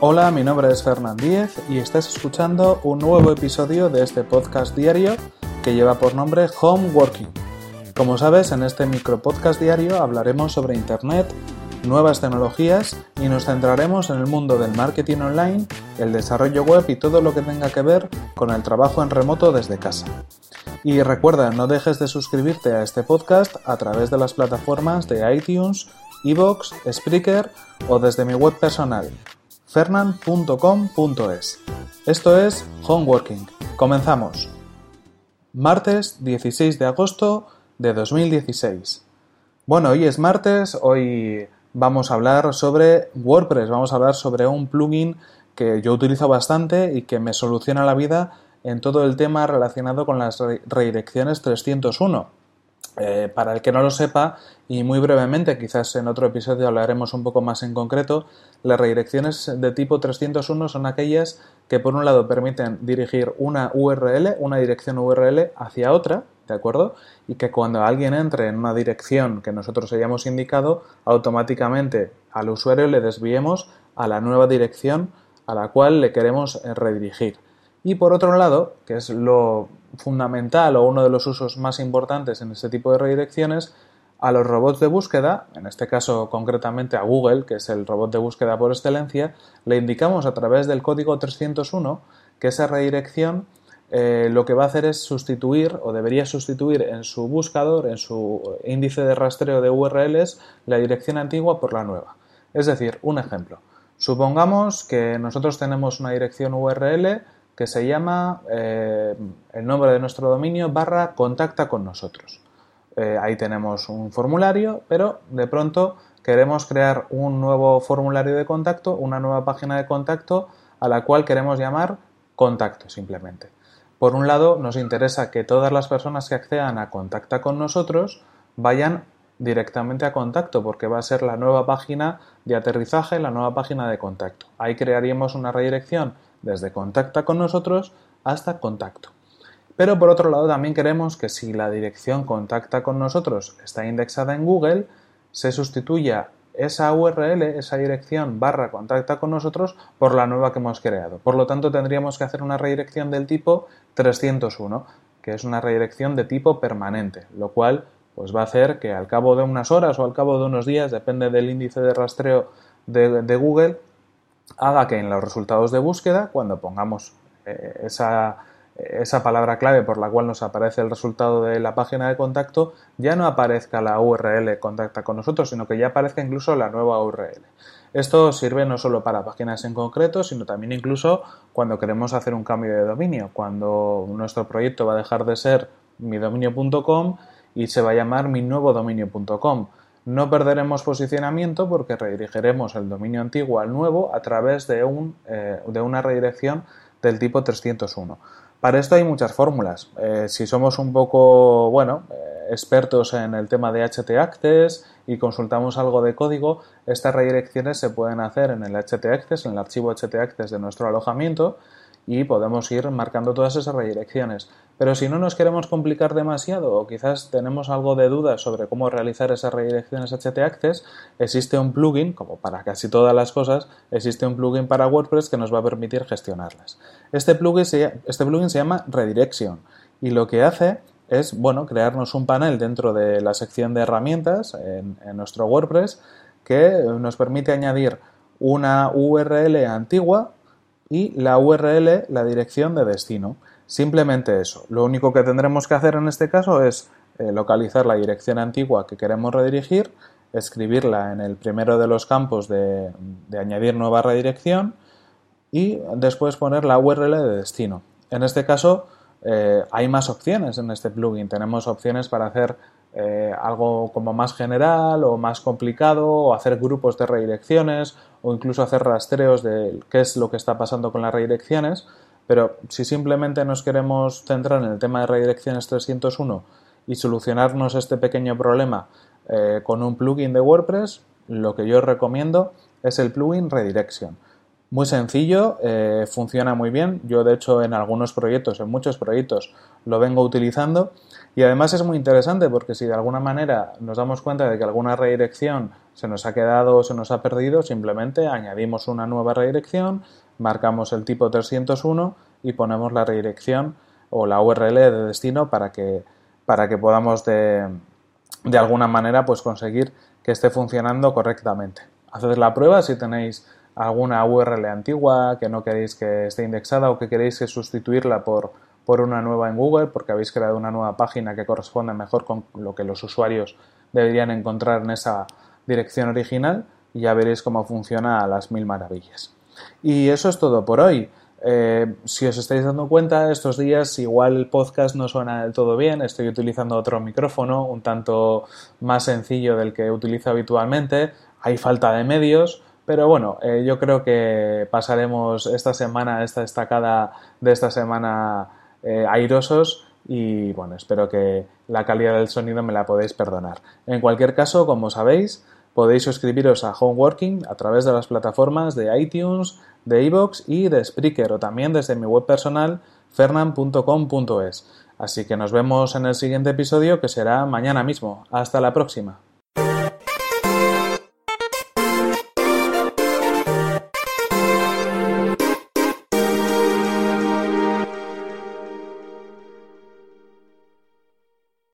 Hola, mi nombre es Fernán Díez y estás escuchando un nuevo episodio de este podcast diario que lleva por nombre Home Working. Como sabes, en este micropodcast diario hablaremos sobre Internet, nuevas tecnologías y nos centraremos en el mundo del marketing online, el desarrollo web y todo lo que tenga que ver con el trabajo en remoto desde casa. Y recuerda, no dejes de suscribirte a este podcast a través de las plataformas de iTunes, iVoox, Spreaker o desde mi web personal, fernan.com.es. Esto es Homeworking. Comenzamos. Martes 16 de agosto de 2016. Bueno, hoy es martes, hoy vamos a hablar sobre WordPress, vamos a hablar sobre un plugin que yo utilizo bastante y que me soluciona la vida en todo el tema relacionado con las redirecciones 301. Para el que no lo sepa, y muy brevemente, quizás en otro episodio hablaremos un poco más en concreto, las redirecciones de tipo 301 son aquellas que por un lado permiten dirigir una URL, una dirección URL hacia otra, ¿de acuerdo? Y que cuando alguien entre en una dirección que nosotros hayamos indicado, automáticamente al usuario le desviemos a la nueva dirección a la cual le queremos redirigir. Y por otro lado, que es lo fundamental o uno de los usos más importantes en este tipo de redirecciones, a los robots de búsqueda, en este caso concretamente a Google, que es el robot de búsqueda por excelencia, le indicamos a través del código 301 que esa redirección lo que va a hacer es sustituir o debería sustituir en su buscador, en su índice de rastreo de URLs, la dirección antigua por la nueva. Es decir, un ejemplo. Supongamos que nosotros tenemos una dirección URL que se llama el nombre de nuestro dominio / contacta con nosotros. Ahí tenemos un formulario, pero de pronto queremos crear un nuevo formulario de contacto, una nueva página de contacto a la cual queremos llamar contacto simplemente. Por un lado, nos interesa que todas las personas que accedan a contacta con nosotros vayan directamente a contacto, porque va a ser la nueva página de aterrizaje, la nueva página de contacto. Ahí crearíamos una redirección desde contacta con nosotros hasta contacto. Pero por otro lado también queremos que si la dirección contacta con nosotros está indexada en Google, se sustituya esa URL, esa dirección / contacta con nosotros por la nueva que hemos creado. Por lo tanto tendríamos que hacer una redirección del tipo 301, que es una redirección de tipo permanente, lo cual pues va a hacer que al cabo de unas horas o al cabo de unos días, depende del índice de rastreo de Google, haga que en los resultados de búsqueda, cuando pongamos esa palabra clave por la cual nos aparece el resultado de la página de contacto, ya no aparezca la URL contacta con nosotros, sino que ya aparezca incluso la nueva URL. Esto sirve no solo para páginas en concreto, sino también incluso cuando queremos hacer un cambio de dominio, cuando nuestro proyecto va a dejar de ser midominio.com y se va a llamar minuevodominio.com. No perderemos posicionamiento porque redirigiremos el dominio antiguo al nuevo a través de una redirección del tipo 301. Para esto hay muchas fórmulas. Si somos un poco, expertos en el tema de htaccess y consultamos algo de código, estas redirecciones se pueden hacer en el htaccess, en el archivo htaccess de nuestro alojamiento, y podemos ir marcando todas esas redirecciones. Pero si no nos queremos complicar demasiado o quizás tenemos algo de dudas sobre cómo realizar esas redirecciones htaccess, existe un plugin, como para casi todas las cosas, existe un plugin para WordPress que nos va a permitir gestionarlas. Este plugin se llama Redirection y lo que hace es crearnos un panel dentro de la sección de herramientas en nuestro WordPress que nos permite añadir una URL antigua y la URL, la dirección de destino. Simplemente eso. Lo único que tendremos que hacer en este caso es localizar la dirección antigua que queremos redirigir, escribirla en el primero de los campos de añadir nueva redirección y después poner la URL de destino. En este caso hay más opciones en este plugin. Tenemos opciones para hacer algo como más general o más complicado, o hacer grupos de redirecciones o incluso hacer rastreos de qué es lo que está pasando con las redirecciones. Pero si simplemente nos queremos centrar en el tema de redirecciones 301 y solucionarnos este pequeño problema con un plugin de WordPress, lo que yo recomiendo es el plugin Redirection. Muy sencillo, funciona muy bien. Yo, de hecho, en algunos proyectos, en muchos proyectos, lo vengo utilizando. Y además es muy interesante porque si de alguna manera nos damos cuenta de que alguna redirección se nos ha quedado o se nos ha perdido, simplemente añadimos una nueva redirección, marcamos el tipo 301 y ponemos la redirección o la URL de destino para que podamos de alguna manera pues conseguir que esté funcionando correctamente. Haced la prueba si tenéis alguna URL antigua que no queréis que esté indexada o que queréis sustituirla por una nueva en Google porque habéis creado una nueva página que corresponde mejor con lo que los usuarios deberían encontrar en esa dirección original y ya veréis cómo funciona a las mil maravillas. Y eso es todo por hoy. Si os estáis dando cuenta, estos días igual el podcast no suena del todo bien, estoy utilizando otro micrófono un tanto más sencillo del que utilizo habitualmente, hay falta de medios, pero bueno, yo creo que pasaremos esta semana, esta estacada de esta semana airosos y bueno, espero que la calidad del sonido me la podéis perdonar. En cualquier caso, como sabéis, podéis suscribiros a Homeworking a través de las plataformas de iTunes, de iVoox y de Spreaker o también desde mi web personal fernan.com.es. Así que nos vemos en el siguiente episodio que será mañana mismo. Hasta la próxima.